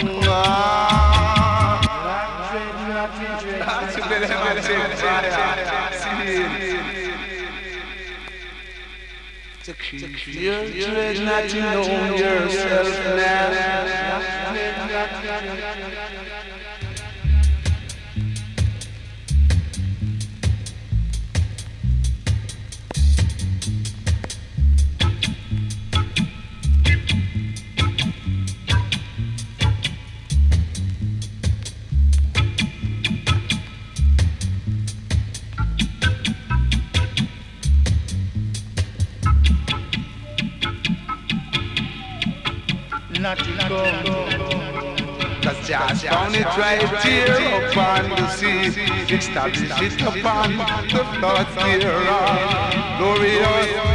You're dread not to know yourself now. Not to go. Cause just found it right here upon the sea. Establish it upon the flood thereof. Glorious